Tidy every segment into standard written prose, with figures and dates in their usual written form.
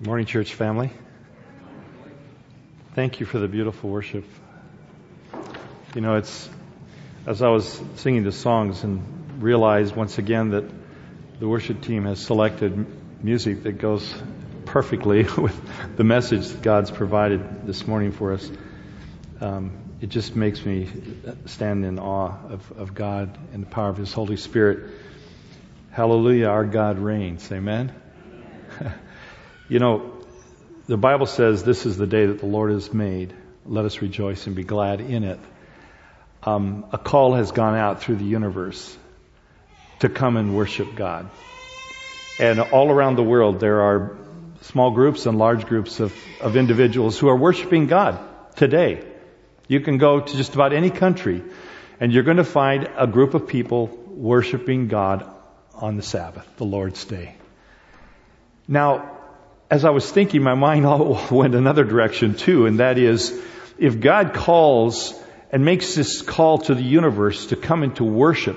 Morning, church family. Thank you for the beautiful worship. You know, it's as I was singing the songs and realized once again that the worship team has selected music that goes perfectly with the message that God's provided this morning for us. It just makes me stand in awe of God and the power of His Holy Spirit. Hallelujah, our God reigns. Amen. You know, the Bible says this is the day that the Lord has made. Let us rejoice and be glad in it. A call has gone out through the universe to come and worship God. And all around the world there are small groups and large groups of individuals who are worshiping God today. You can go to just about any country and you're going to find a group of people worshiping God on the Sabbath, the Lord's Day. Now, as I was thinking, my mind went another direction too, and that is, if God calls and makes this call to the universe to come into worship,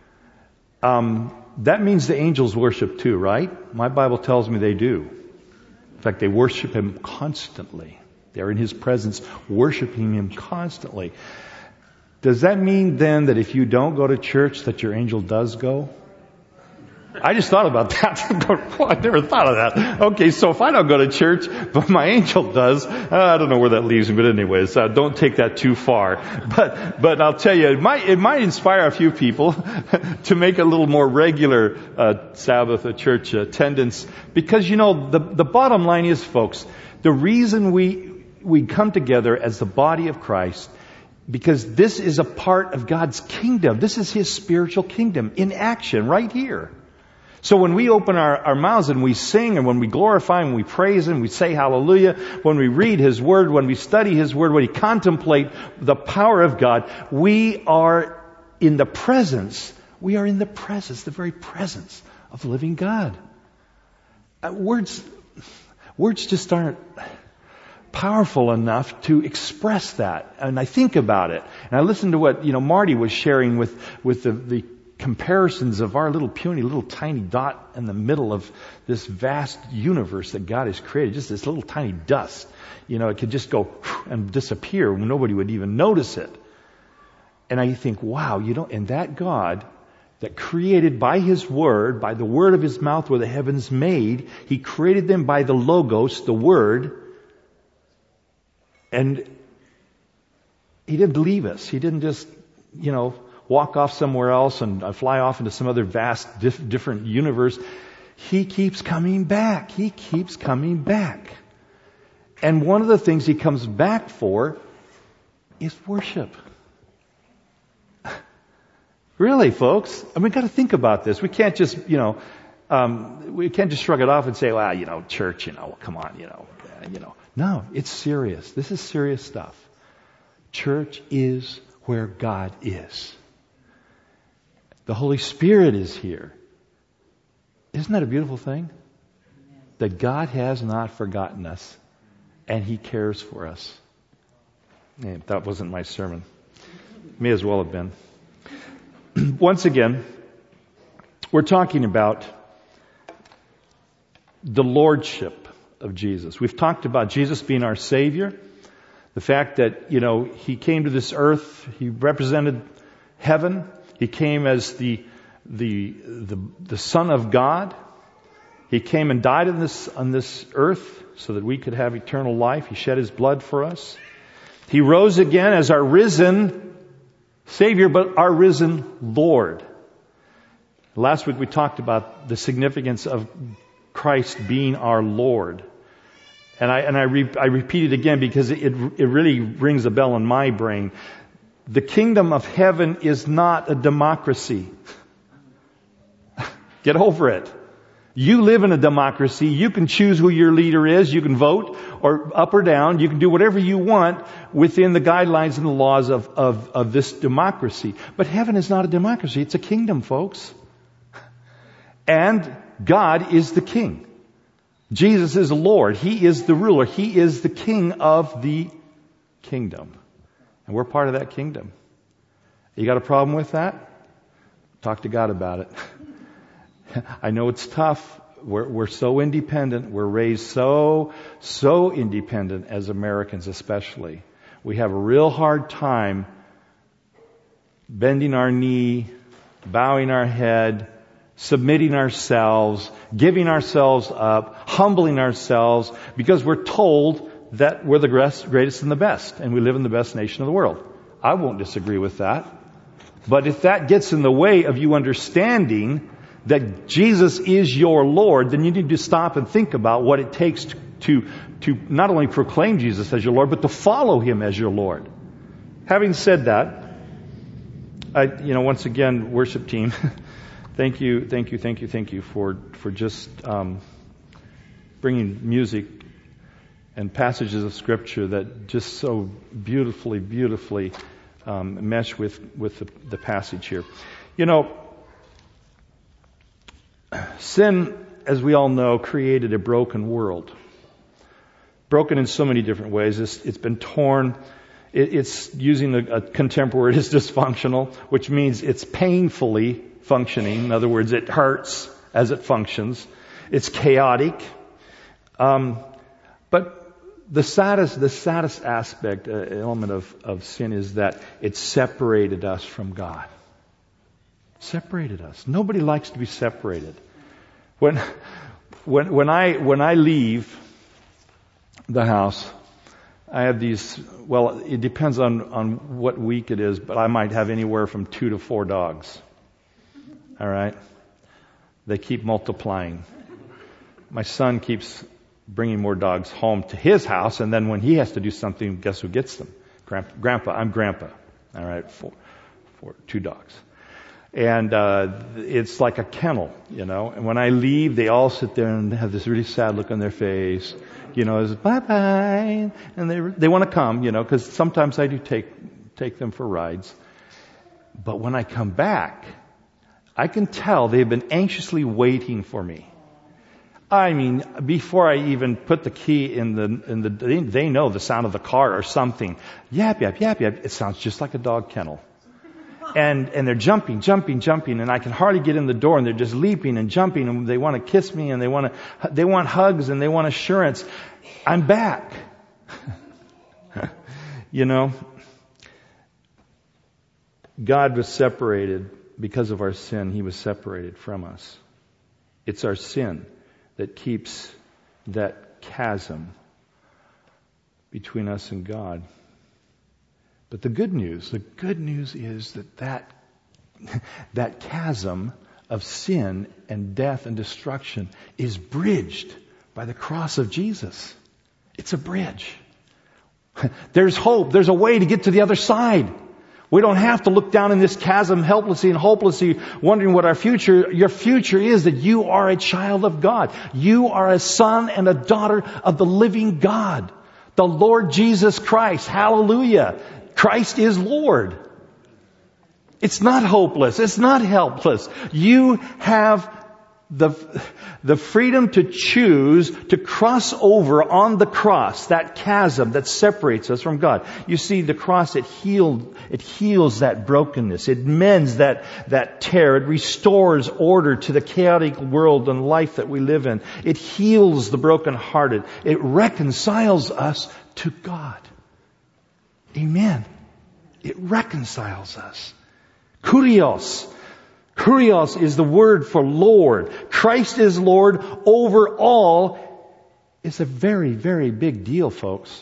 that means the angels worship too, right? My Bible tells me they do. In fact, they worship Him constantly. They're in His presence, worshiping Him constantly. Does that mean then that if you don't go to church, that your angel does go? I just thought about that. I never thought of that. Okay, so if I don't go to church, but my angel does, I don't know where that leaves me, but anyways, don't take that too far. But I'll tell you, it might inspire a few people to make a little more regular Sabbath church attendance, because you know the bottom line is, folks, the reason we come together as the body of Christ, because this is a part of God's kingdom. This is His spiritual kingdom in action right here. So when we open our mouths and we sing, and when we glorify and we praise Him, we say hallelujah, when we read His Word, when we study His Word, when we contemplate the power of God, we are in the presence, the very presence of the living God. Words just aren't powerful enough to express that. And I think about it. And I listen to what, Marty was sharing with the comparisons of our little puny, little tiny dot in the middle of this vast universe that God has created. Just this little tiny dust. It could just go and disappear. Nobody would even notice it. And I think, wow, and that God that created by His Word, by the word of His mouth were the heavens made, He created them by the Logos, the Word. And He didn't leave us. He didn't just, walk off somewhere else and fly off into some other vast, different universe. He keeps coming back. He keeps coming back. And one of the things He comes back for is worship. Really, folks? We got to think about this. We can't just, we can't just shrug it off and say, well, church, come on, No, it's serious. This is serious stuff. Church is where God is. The Holy Spirit is here. Isn't that a beautiful thing? That God has not forgotten us, and He cares for us. Yeah, that wasn't my sermon. May as well have been. Once again, we're talking about the lordship of Jesus. We've talked about Jesus being our Savior. The fact that, He came to this earth, He represented heaven. He came as the Son of God. He came and died on this earth so that we could have eternal life. He shed His blood for us. He rose again as our risen Savior, but our risen Lord. Last week we talked about the significance of Christ being our Lord. And I repeat it again because it really rings a bell in my brain. The kingdom of heaven is not a democracy. Get over it. You live in a democracy. You can choose who your leader is. You can vote or up or down. You can do whatever you want within the guidelines and the laws of this democracy. But heaven is not a democracy. It's a kingdom, folks. And God is the king. Jesus is the Lord. He is the ruler. He is the king of the kingdom. And we're part of that kingdom. You got a problem with that? Talk to God about it. I know it's tough, We're so independent. We're raised so independent as Americans especially. We have a real hard time bending our knee, bowing our head, submitting ourselves, giving ourselves up, humbling ourselves, because we're told that we're the greatest and the best, and we live in the best nation of the world. I won't disagree with that. But if that gets in the way of you understanding that Jesus is your Lord, then you need to stop and think about what it takes to not only proclaim Jesus as your Lord, but to follow Him as your Lord. Having said that, once again, worship team, thank you for just bringing music and passages of Scripture that just so beautifully mesh with the passage here. Sin, as we all know, created a broken world. Broken in so many different ways. It's been torn. It's using a contemporary word, is dysfunctional, which means it's painfully functioning. In other words, it hurts as it functions. It's chaotic. But the saddest aspect, element of sin is that it separated us from God. Separated us. Nobody likes to be separated. When I leave the house, I have these, well, it depends on what week it is, but I might have anywhere from 2 to 4 dogs. All right? They keep multiplying. My son keeps bringing more dogs home to his house, and then when he has to do something, guess who gets them? Grandpa. I'm Grandpa. All right? 2 dogs. And it's like a kennel, And when I leave, they all sit there and have this really sad look on their face. It's bye-bye. And they want to come, because sometimes I do take them for rides. But when I come back, I can tell they've been anxiously waiting for me. I mean, before I even put the key in the they know the sound of the car or something. Yap, yap, yap, yap. It sounds just like a dog kennel. And they're jumping, and I can hardly get in the door, and they're just leaping and jumping, and they want to kiss me, and they want hugs, and they want assurance. I'm back. God was separated because of our sin. He was separated from us. It's our sin that keeps that chasm between us and God. But the good news is that chasm of sin and death and destruction is bridged by the cross of Jesus. It's a bridge. There's hope. There's a way to get to the other side. We don't have to look down in this chasm helplessly and hopelessly wondering what your future is, that you are a child of God. You are a son and a daughter of the living God. The Lord Jesus Christ. Hallelujah. Christ is Lord. It's not hopeless. It's not helpless. You have the freedom to choose to cross over on the cross, that chasm that separates us from God. You see, the cross, it heals that brokenness. It mends that tear. It restores order to the chaotic world and life that we live in. It heals the brokenhearted. It reconciles us to God. Amen. It reconciles us. Kurios. Kurios is the word for Lord. Christ is Lord over all. It's a very, very big deal, folks.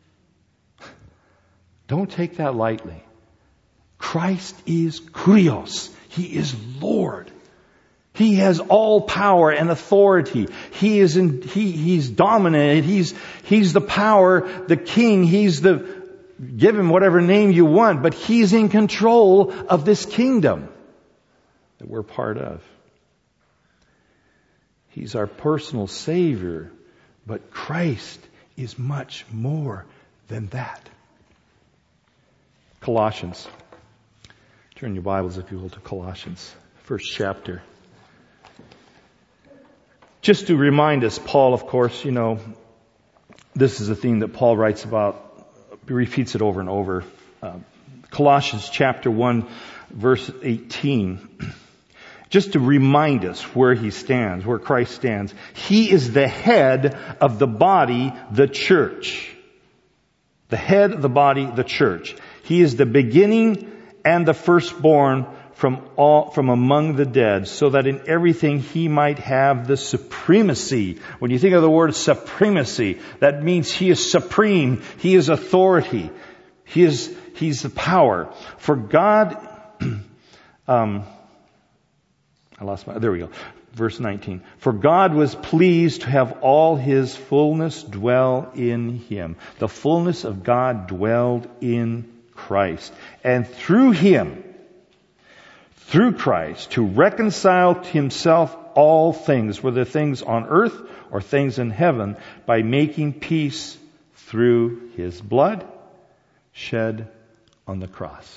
Don't take that lightly. Christ is Kurios. He is Lord. He has all power and authority. He's dominant. He's the power, the king. Give him whatever name you want, but he's in control of this kingdom that we're part of. He's our personal Savior, but Christ is much more than that. Colossians. Turn your Bibles, if you will, to Colossians, first chapter. Just to remind us, Paul, of course, this is a theme that Paul writes about. He repeats it over and over. Colossians chapter 1, verse 18. Just to remind us where He stands, where Christ stands. He is the head of the body, the church. The head of the body, the church. He is the beginning and the firstborn from among the dead, so that in everything He might have the supremacy. When you think of the word supremacy, that means He is supreme. He is authority. He's the power. For God, there we go. Verse 19. For God was pleased to have all His fullness dwell in Him. The fullness of God dwelled in Christ. And through Him, through Christ, to reconcile to Himself all things, whether things on earth or things in heaven, by making peace through His blood shed on the cross.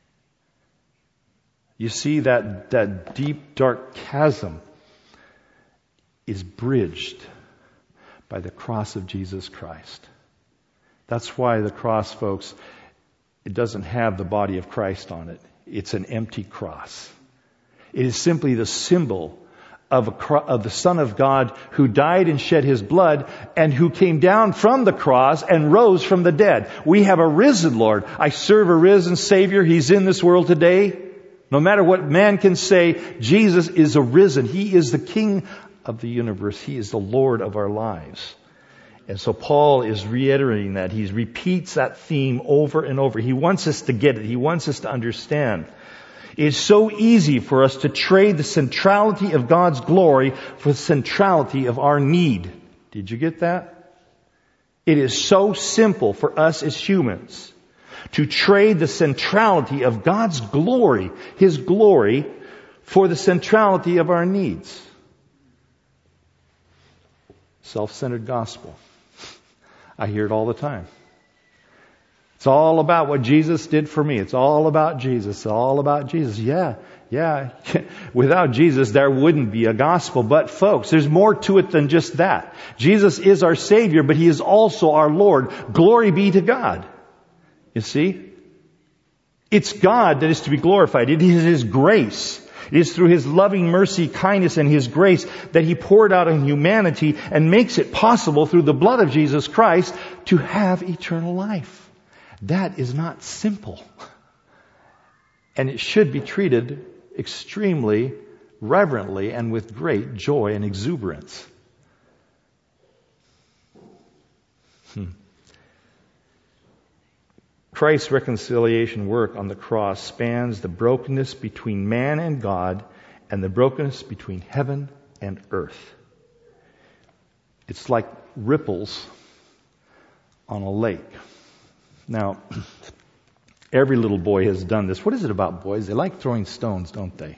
You see, that deep, dark chasm is bridged by the cross of Jesus Christ. That's why the cross, folks, it doesn't have the body of Christ on it. It's an empty cross. It is simply the symbol of the Son of God who died and shed His blood and who came down from the cross and rose from the dead. We have a risen Lord. I serve a risen Savior. He's in this world today. No matter what man can say, Jesus is arisen. He is the King of the universe. He is the Lord of our lives. And so Paul is reiterating that. He repeats that theme over and over. He wants us to get it. He wants us to understand. It's so easy for us to trade the centrality of God's glory for the centrality of our need. Did you get that? It is so simple for us as humans to trade the centrality of God's glory, His glory, for the centrality of our needs. Self-centered gospel. I hear it all the time. It's all about what Jesus did for me. It's all about Jesus. It's all about Jesus. Yeah. Without Jesus, there wouldn't be a gospel. But folks, there's more to it than just that. Jesus is our Savior, but He is also our Lord. Glory be to God. You see? It's God that is to be glorified. It is His grace. It is through His loving mercy, kindness, and His grace that He poured out on humanity and makes it possible through the blood of Jesus Christ to have eternal life. That is not simple. And it should be treated extremely reverently and with great joy and exuberance. Christ's reconciliation work on the cross spans the brokenness between man and God and the brokenness between heaven and earth. It's like ripples on a lake. Now, every little boy has done this. What is it about boys? They like throwing stones, don't they?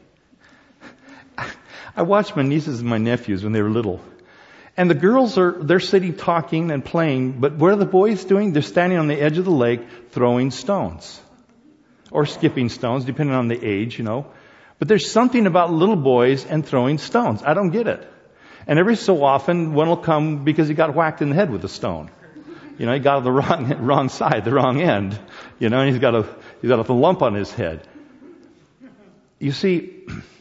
I watched my nieces and my nephews when they were little. And the girls they're sitting talking and playing, but what are the boys doing? They're standing on the edge of the lake throwing stones. Or skipping stones, depending on the age, But there's something about little boys and throwing stones. I don't get it. And every so often, one will come because he got whacked in the head with a stone. He got on the wrong side, the wrong end. And he's got a lump on his head. You see,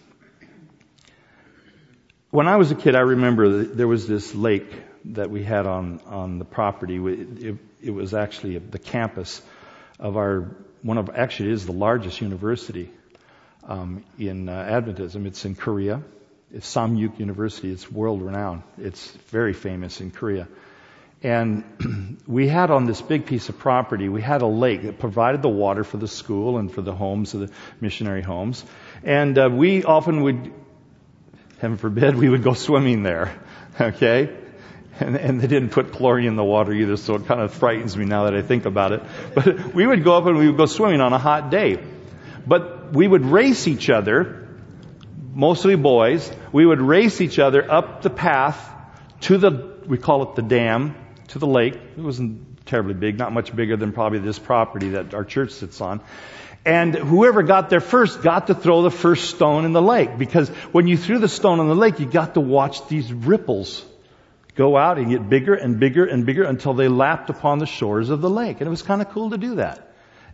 when I was a kid, I remember there was this lake that we had on the property. It was actually the campus of actually it is the largest university in Adventism. It's in Korea. It's Samyuk University. It's world renowned. It's very famous in Korea. And we had on this big piece of property, we had a lake that provided the water for the school and for the homes, the missionary homes. And we often would, heaven forbid, we would go swimming there. Okay? And they didn't put chlorine in the water either, so it kind of frightens me now that I think about it. But we would go up and we would go swimming on a hot day. But we would race each other, mostly boys, we would race each other up the path to we call it the dam, to the lake. It wasn't terribly big, not much bigger than probably this property that our church sits on. And whoever got there first got to throw the first stone in the lake. Because when you threw the stone in the lake, you got to watch these ripples go out and get bigger and bigger and bigger until they lapped upon the shores of the lake. And it was kind of cool to do that.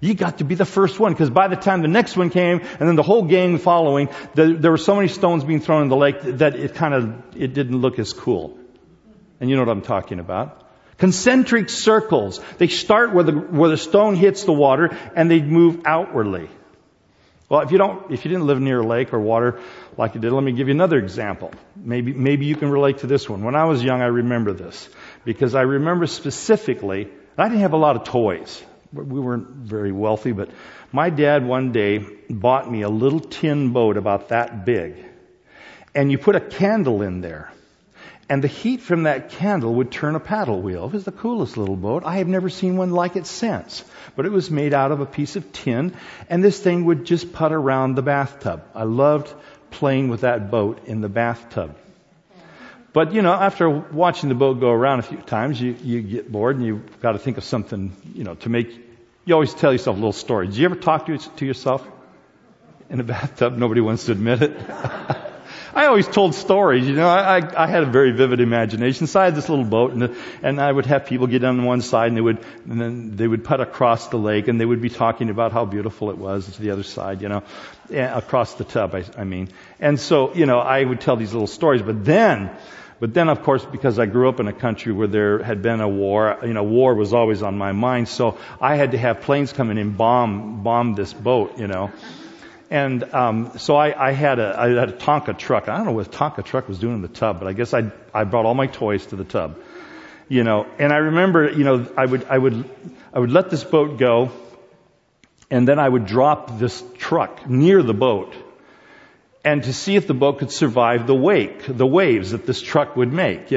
You got to be the first one, because by the time the next one came, and then the whole gang following, there were so many stones being thrown in the lake that it didn't look as cool. And you know what I'm talking about. Concentric circles. They start where the stone hits the water, and they move outwardly. Well, if you didn't live near a lake or water like you did, let me give you another example. Maybe you can relate to this one. When I was young, I remember this, because I remember specifically, I didn't have a lot of toys. We weren't very wealthy, but my dad one day bought me a little tin boat about that big. And you put a candle in there. And the heat from that candle would turn a paddle wheel. It was the coolest little boat. I have never seen one like it since. But it was made out of a piece of tin, and this thing would just putt around the bathtub. I loved playing with that boat in the bathtub. But, after watching the boat go around a few times, you get bored, and you've got to think of something, to make... You always tell yourself a little story. Did you ever talk to yourself in a bathtub? Nobody wants to admit it. I always told stories, I had a very vivid imagination. So I had this little boat, and I would have people get on one side, and then they would putt across the lake, and they would be talking about how beautiful it was to the other side, across the tub, I mean. And so, I would tell these little stories, but then, of course, because I grew up in a country where there had been a war, war was always on my mind, so I had to have planes come in and bomb this boat, And so I had a Tonka truck. I don't know what a Tonka truck was doing in the tub, but I guess I brought all my toys to the tub. And I remember, I would let this boat go, and then I would drop this truck near the boat, and to see if the boat could survive the waves that this truck would make,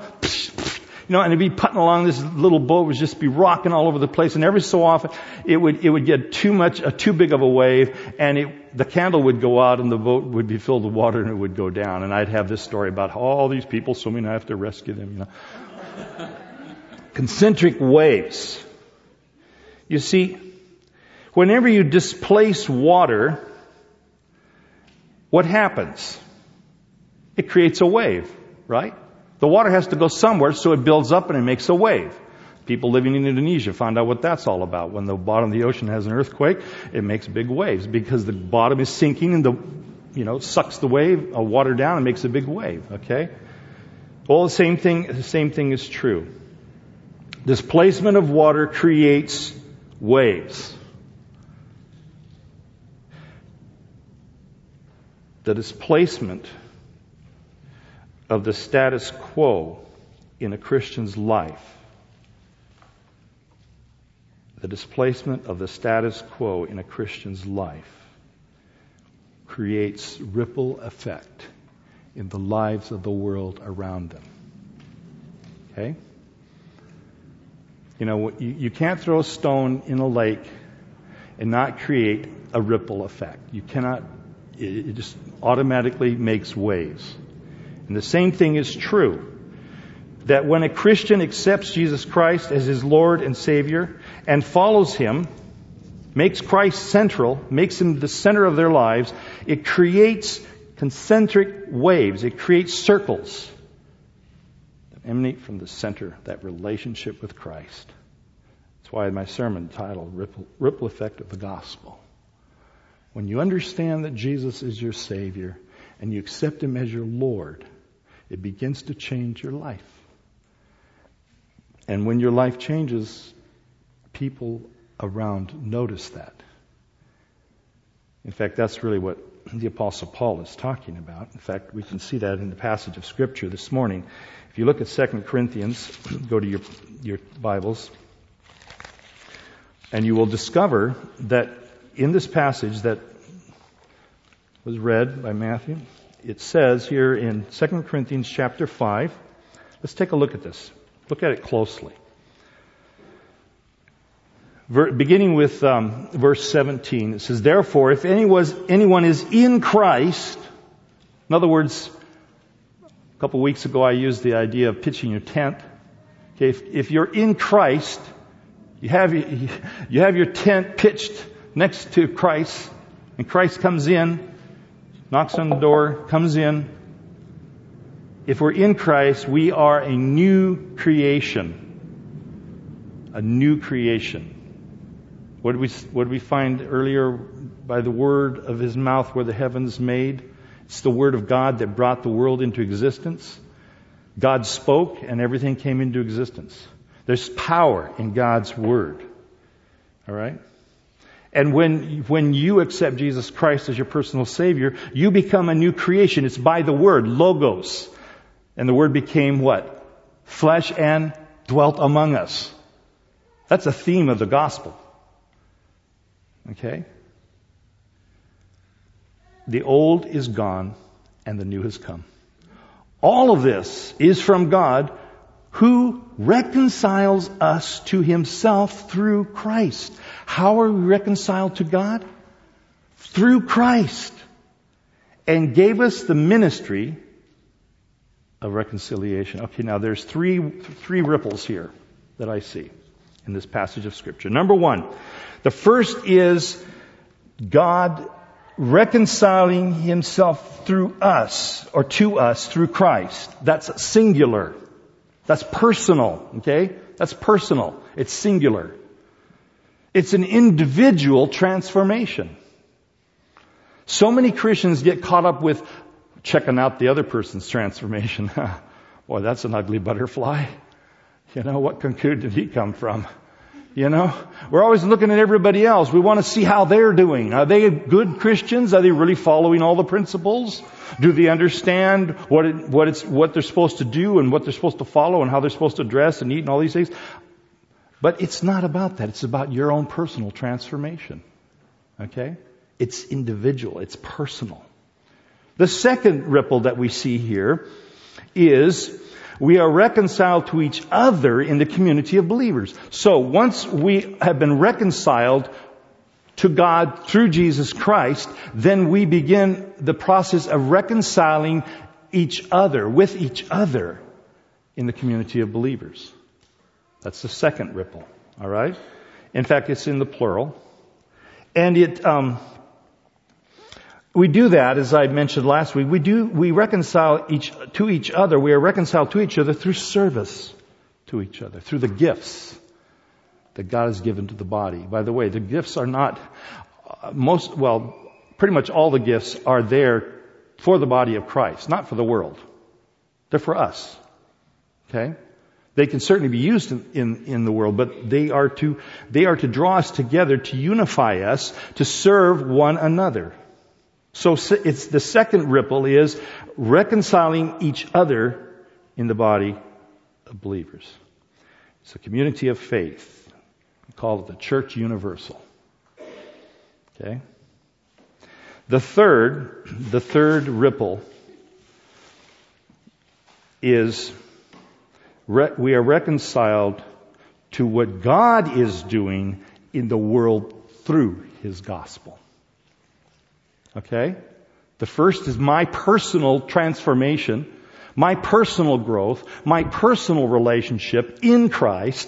and it'd be putting along, this little boat would just be rocking all over the place, and every so often it would get too big of a wave, and the candle would go out, and the boat would be filled with water, and it would go down. And I'd have this story about how all these people swimming, I have to rescue them, Concentric waves. You see, whenever you displace water, what happens? It creates a wave, right? The water has to go somewhere, so it builds up and it makes a wave. People living in Indonesia found out what that's all about. When the bottom of the ocean has an earthquake, it makes big waves because the bottom is sinking, and it sucks the water down and makes a big wave. Okay? Well, the same thing is true. Displacement of water creates waves. The displacement of the status quo in a Christian's life. The displacement of the status quo in a Christian's life creates ripple effect in the lives of the world around them. Okay? You can't throw a stone in a lake and not create a ripple effect. You cannot, it just automatically makes waves. And the same thing is true, that when a Christian accepts Jesus Christ as his Lord and Savior and follows Him, makes Christ central, makes Him the center of their lives, it creates concentric waves. It creates circles that emanate from the center, that relationship with Christ. That's why my sermon titled Ripple Effect of the Gospel. When you understand that Jesus is your Savior and you accept Him as your Lord, it begins to change your life. And when your life changes, people around notice that. In fact, that's really what the Apostle Paul is talking about. In fact, we can see that in the passage of Scripture this morning. If you look at 2 Corinthians, go to your Bibles, and you will discover that in this passage that was read by Matthew, it says here in 2 Corinthians chapter 5, let's take a look at this. Look at it closely. Beginning with verse 17, it says, "Therefore, if anyone is in Christ," in other words, a couple of weeks ago I used the idea of pitching your tent. Okay, if you're in Christ, you have your tent pitched next to Christ, and Christ comes in, knocks on the door, comes in. If we're in Christ, we are a new creation. A new creation. What did we find earlier? By the word of his mouth were the heavens made. It's the word of God that brought the world into existence. God spoke and everything came into existence. There's power in God's word. All right? And when you accept Jesus Christ as your personal Savior, you become a new creation. It's by the word, logos. And the word became what? Flesh and dwelt among us. That's a theme of the gospel. Okay? The old is gone and the new has come. All of this is from God, who reconciles us to himself through Christ. How are we reconciled to God? Through Christ. And gave us the ministry of reconciliation. Okay, now there's three ripples here that I see in this passage of Scripture. Number one, the first is God reconciling himself through us, or to us through Christ. That's singular. That's personal, okay? That's personal. It's singular. It's an individual transformation. So many Christians get caught up with checking out the other person's transformation. Boy, that's an ugly butterfly. You know, what cocoon did he come from? You know, we're always looking at everybody else. We want to see how they're doing. Are they good Christians? Are they really following all the principles? Do they understand what they're supposed to do and what they're supposed to follow and how they're supposed to dress and eat and all these things? But it's not about that. It's about your own personal transformation. Okay? It's individual. It's personal. The second ripple that we see here is we are reconciled to each other in the community of believers. So once we have been reconciled to God through Jesus Christ, then we begin the process of reconciling each other, with each other in the community of believers. That's the second ripple. All right? In fact, it's in the plural. And we do that, as I mentioned last week, we reconcile to each other. We are reconciled to each other through service to each other, through the gifts that God has given to the body. By the way, the gifts are not pretty much all the gifts are there for the body of Christ, not for the world. They're for us. Okay? They can certainly be used in the world, but they are to draw us together, to unify us, to serve one another. So it's the second ripple is reconciling each other in the body of believers. It's a community of faith. We call it the Church Universal. Okay? The third ripple is we are reconciled to what God is doing in the world through His gospel. Okay? The first is my personal transformation, my personal growth, my personal relationship in Christ.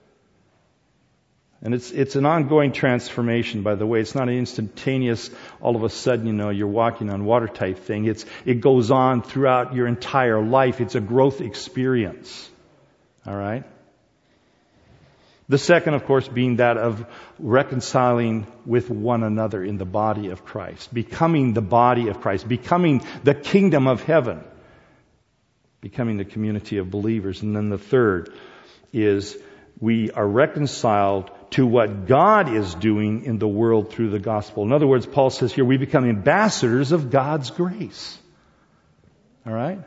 And it's an ongoing transformation, by the way. It's not an instantaneous, all of a sudden, you're walking on water type thing. It goes on throughout your entire life. It's a growth experience. All right? The second, of course, being that of reconciling with one another in the body of Christ. Becoming the body of Christ. Becoming the kingdom of heaven. Becoming the community of believers. And then the third is we are reconciled to what God is doing in the world through the gospel. In other words, Paul says here, we become ambassadors of God's grace. All right?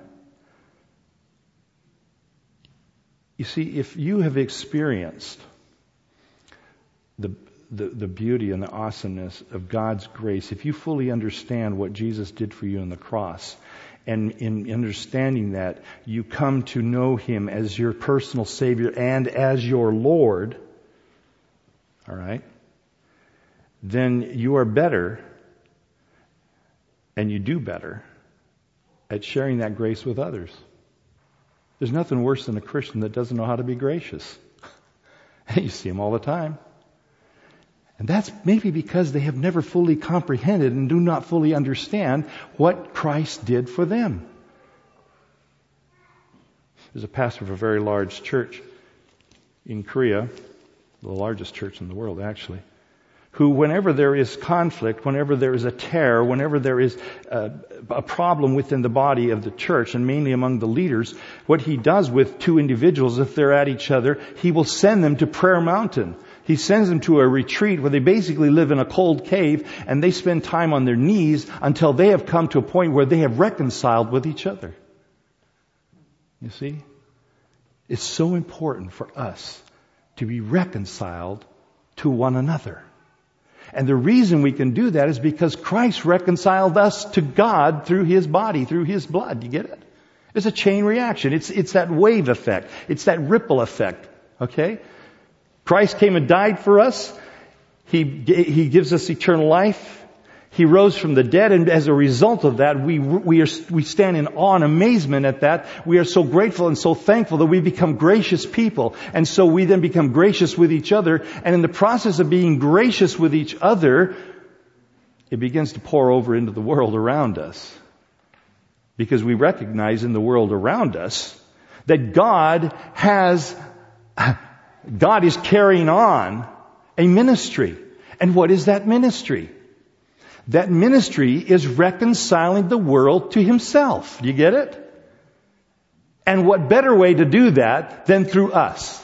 You see, if you have experienced the beauty and the awesomeness of God's grace, if you fully understand what Jesus did for you on the cross, and in understanding that, you come to know Him as your personal Savior and as your Lord, all right, then you are better, and you do better, at sharing that grace with others. There's nothing worse than a Christian that doesn't know how to be gracious. You see them all the time. And that's maybe because they have never fully comprehended and do not fully understand what Christ did for them. There's a pastor of a very large church in Korea, the largest church in the world actually. who, whenever there is conflict, whenever there is a tear, whenever there is a problem within the body of the church, and mainly among the leaders, what he does with two individuals, if they're at each other, he will send them to Prayer Mountain. He sends them to a retreat where they basically live in a cold cave, and they spend time on their knees until they have come to a point where they have reconciled with each other. You see? It's so important for us to be reconciled to one another. And the reason we can do that is because Christ reconciled us to God through His body, through His blood. You get it? It's a chain reaction. It's that wave effect. It's that ripple effect. Okay? Christ came and died for us. He gives us eternal life. He rose from the dead, and as a result of that, we stand in awe and amazement at that. We are so grateful and so thankful that we become gracious people. And so we then become gracious with each other. And in the process of being gracious with each other, it begins to pour over into the world around us. Because we recognize in the world around us that God is carrying on a ministry. And what is that ministry? That ministry is reconciling the world to Himself. Do you get it? And what better way to do that than through us?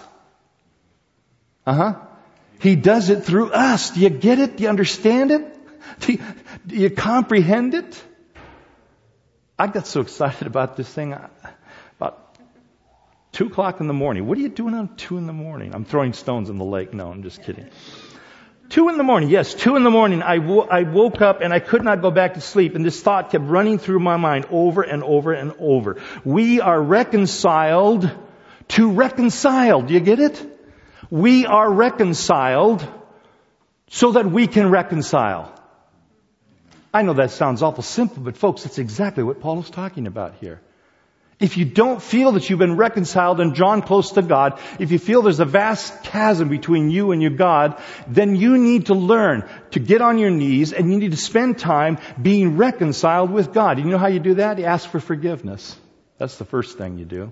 He does it through us. Do you get it? Do you understand it? Do you comprehend it? I got so excited about this thing. About 2 o'clock in the morning. What are you doing on 2 in the morning? I'm throwing stones in the lake. No, I'm just kidding. 2 in the morning, yes, 2 in the morning, I woke up and I could not go back to sleep, and this thought kept running through my mind over and over and over. We are reconciled to reconcile. Do you get it? We are reconciled so that we can reconcile. I know that sounds awful simple, but folks, that's exactly what Paul is talking about here. If you don't feel that you've been reconciled and drawn close to God, if you feel there's a vast chasm between you and your God, then you need to learn to get on your knees and you need to spend time being reconciled with God. You know how you do that? You ask for forgiveness. That's the first thing you do.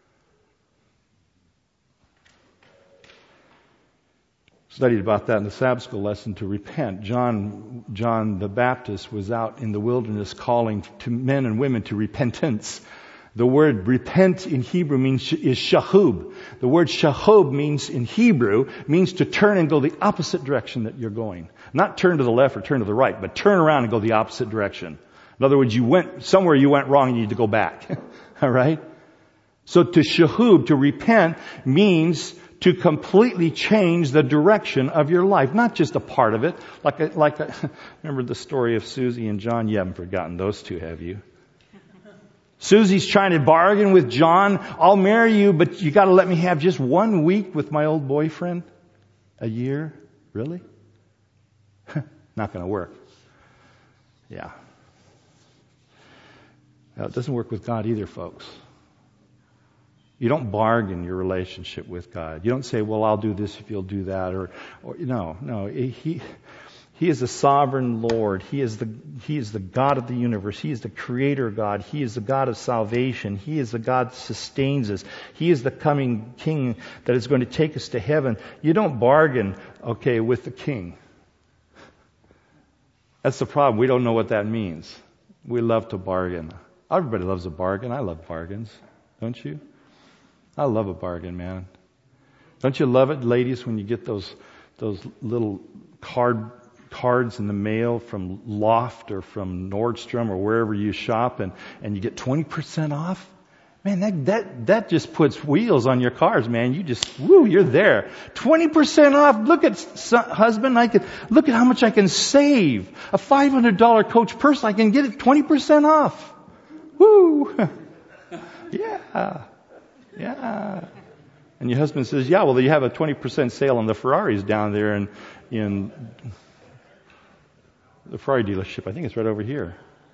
Studied about that in the Sabbath school lesson, to repent. John the Baptist was out in the wilderness calling to men and women to repentance. The word repent in Hebrew is shahub. The word shahub means in Hebrew means to turn and go the opposite direction that you're going. Not turn to the left or turn to the right, but turn around and go the opposite direction. In other words, you went somewhere, you went wrong, and you need to go back. All right? So to shahub, to repent, means to completely change the direction of your life, not just a part of it. Remember the story of Susie and John? You haven't forgotten those two, have you? Susie's trying to bargain with John. I'll marry you, but you got to let me have just 1 week with my old boyfriend. A year? Really? Not going to work. Yeah. Now, it doesn't work with God either, folks. You don't bargain your relationship with God. You don't say, well, I'll do this if you'll do that. Or no. He is the sovereign Lord. He is the God of the universe. He is the creator God. He is the God of salvation. He is the God that sustains us. He is the coming King that is going to take us to heaven. You don't bargain, with the King. That's the problem. We don't know what that means. We love to bargain. Everybody loves a bargain. I love bargains. Don't you? I love a bargain, man. Don't you love it, ladies, when you get those little cards in the mail from Loft or from Nordstrom or wherever you shop, and you get 20% off? Man, that just puts wheels on your cars, man. You're there. 20% off. Look at husband, look at how much I can save. A $500 Coach purse, I can get it 20% off. Woo! Yeah. And your husband says, yeah, well, you have a 20% sale on the Ferraris down there in the Ferrari dealership. I think it's right over here.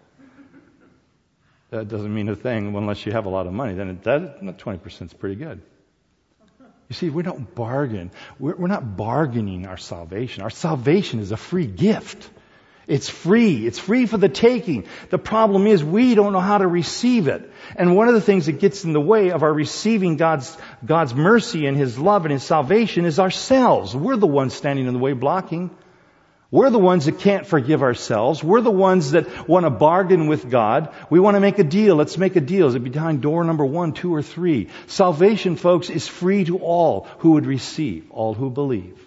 That doesn't mean a thing unless you have a lot of money. Then that 20% is pretty good. You see, we don't bargain. We're not bargaining our salvation. Our salvation is a free gift. It's free. It's free for the taking. The problem is we don't know how to receive it. And one of the things that gets in the way of our receiving God's mercy and His love and His salvation is ourselves. We're the ones standing in the way blocking. We're the ones that can't forgive ourselves. We're the ones that want to bargain with God. We want to make a deal. Let's make a deal. Is it behind door number 1, 2, or 3? Salvation, folks, is free to all who would receive, all who believe.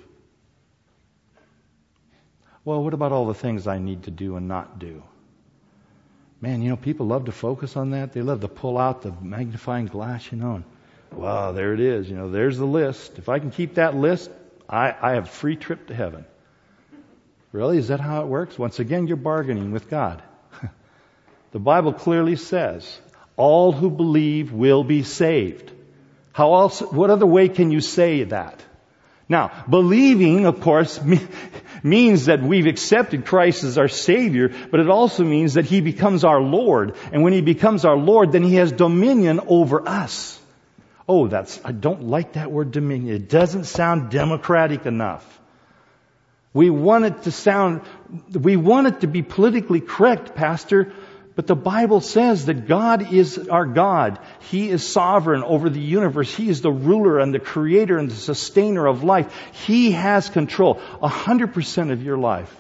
Well, what about all the things I need to do and not do? Man, people love to focus on that. They love to pull out the magnifying glass, and wow, there it is. There's the list. If I can keep that list, I have a free trip to heaven. Really? Is that how it works? Once again, you're bargaining with God. The Bible clearly says, all who believe will be saved. How else? What other way can you say that? Now, believing, of course, means that we've accepted Christ as our Savior, but it also means that He becomes our Lord. And when He becomes our Lord, then He has dominion over us. Oh, I don't like that word dominion. It doesn't sound democratic enough. We want it to be politically correct, Pastor, but the Bible says that God is our God. He is sovereign over the universe. He is the ruler and the creator and the sustainer of life. He has control 100% of your life.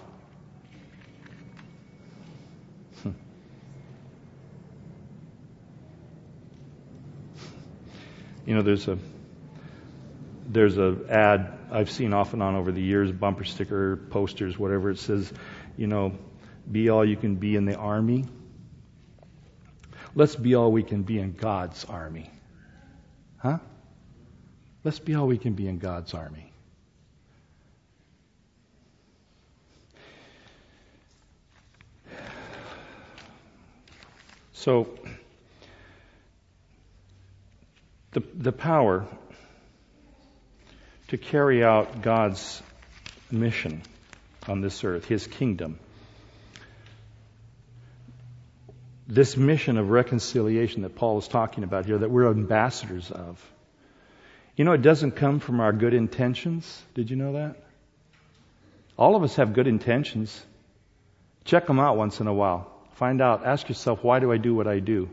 There's a ad I've seen off and on over the years, bumper sticker, posters, whatever. It says, be all you can be in the army. Let's be all we can be in God's army. Huh? Let's be all we can be in God's army. So, the power to carry out God's mission on this earth, His kingdom. This mission of reconciliation that Paul is talking about here, that we're ambassadors of. It doesn't come from our good intentions. Did you know that? All of us have good intentions. Check them out once in a while. Find out. Ask yourself, why do I do what I do?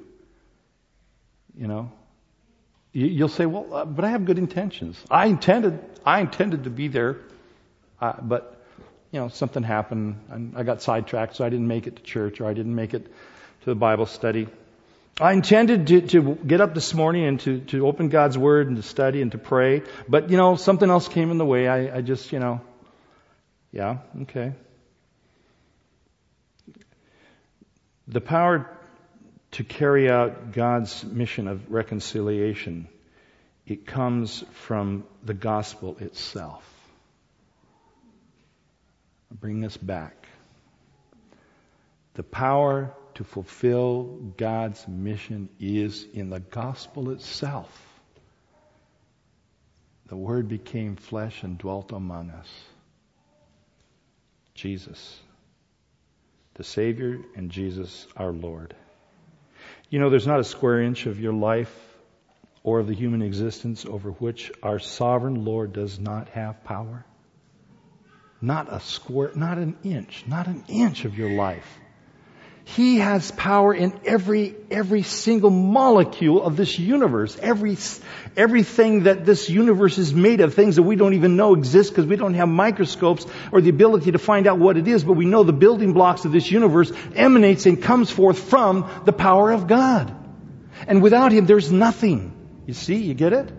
You'll say, well, but I have good intentions. I intended to be there, but something happened. And I got sidetracked, so I didn't make it to church, or I didn't make it to the Bible study. I intended to get up this morning and to open God's Word and to study and to pray, but something else came in the way. I just yeah, okay. The power to carry out God's mission of reconciliation, it comes from the gospel itself. I'll bring this back. The power to fulfill God's mission is in the gospel itself. The Word became flesh and dwelt among us. Jesus, the Savior, and Jesus, our Lord. There's not a square inch of your life or of the human existence over which our sovereign Lord does not have power. Not an inch of your life. He has power in every single molecule of this universe. Everything that this universe is made of, things that we don't even know exist because we don't have microscopes or the ability to find out what it is, but we know the building blocks of this universe emanates and comes forth from the power of God. And without Him, there's nothing. You see? You get it?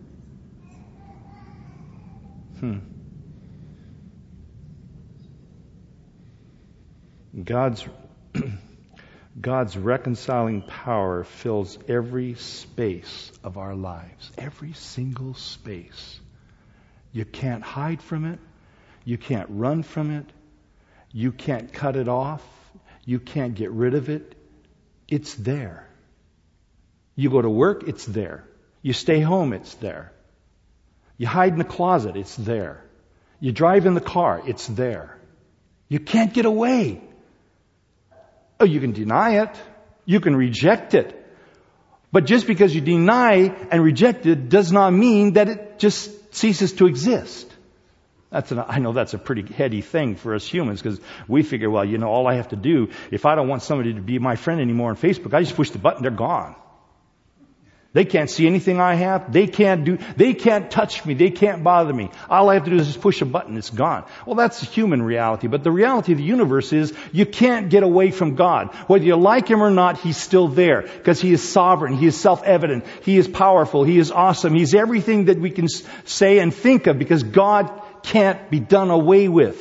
God's reconciling power fills every space of our lives. Every single space. You can't hide from it. You can't run from it. You can't cut it off. You can't get rid of it. It's there. You go to work, it's there. You stay home, it's there. You hide in the closet, it's there. You drive in the car, it's there. You can't get away. Oh, you can deny it. You can reject it. But just because you deny and reject it does not mean that it just ceases to exist. I know that's a pretty heady thing for us humans because we figure, well, all I have to do, if I don't want somebody to be my friend anymore on Facebook, I just push the button, they're gone. They can't see anything I have. They can't touch me. They can't bother me. All I have to do is just push a button. It's gone. Well, that's the human reality. But the reality of the universe is you can't get away from God. Whether you like Him or not, He's still there. Because He is sovereign. He is self-evident. He is powerful. He is awesome. He's everything that we can say and think of, because God can't be done away with.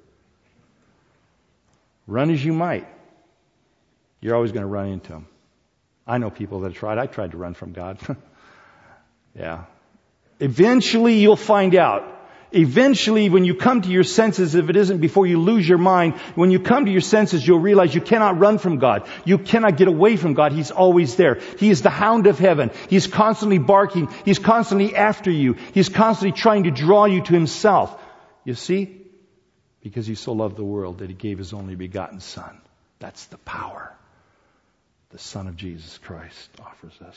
Run as you might, you're always going to run into Him. I know people that have tried. I tried to run from God. Yeah. Eventually you'll find out. Eventually, when you come to your senses, if it isn't before you lose your mind, when you come to your senses, you'll realize you cannot run from God. You cannot get away from God. He's always there. He is the hound of heaven. He's constantly barking. He's constantly after you. He's constantly trying to draw you to Himself. You see? Because He so loved the world that He gave His only begotten Son. That's the power the Son of Jesus Christ offers us.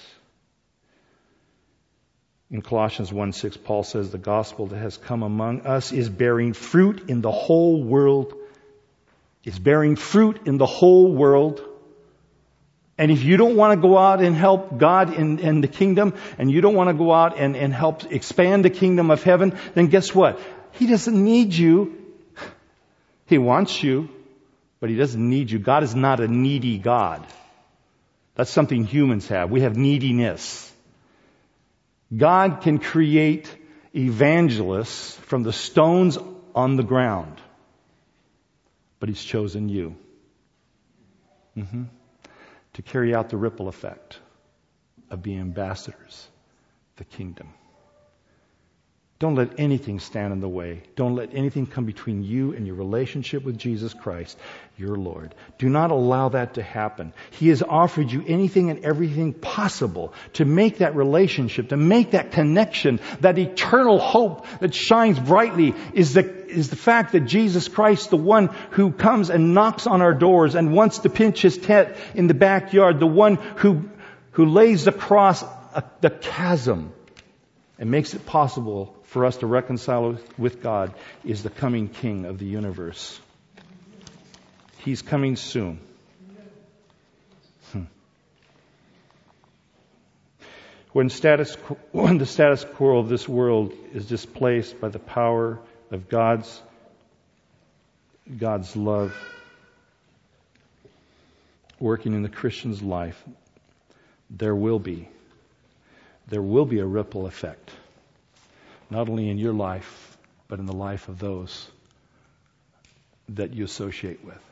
In Colossians 1:6, Paul says the gospel that has come among us is bearing fruit in the whole world. It's bearing fruit in the whole world. And if you don't want to go out and help God in the kingdom, and you don't want to go out and help expand the kingdom of heaven, then guess what? He doesn't need you. He wants you, but He doesn't need you. God is not a needy God. That's something humans have. We have neediness. God can create evangelists from the stones on the ground. But He's chosen you to carry out the ripple effect of being ambassadors of the kingdom. Don't let anything stand in the way. Don't let anything come between you and your relationship with Jesus Christ, your Lord. Do not allow that to happen. He has offered you anything and everything possible to make that relationship, to make that connection, that eternal hope that shines brightly is the fact that Jesus Christ, the one who comes and knocks on our doors and wants to pitch His tent in the backyard, the one who lays across the chasm and makes it possible for us to reconcile with God, is the coming King of the universe. He's coming soon. When the status quo of this world is displaced by the power of God's love working in the Christian's life, there will be a ripple effect. Not only in your life, but in the life of those that you associate with.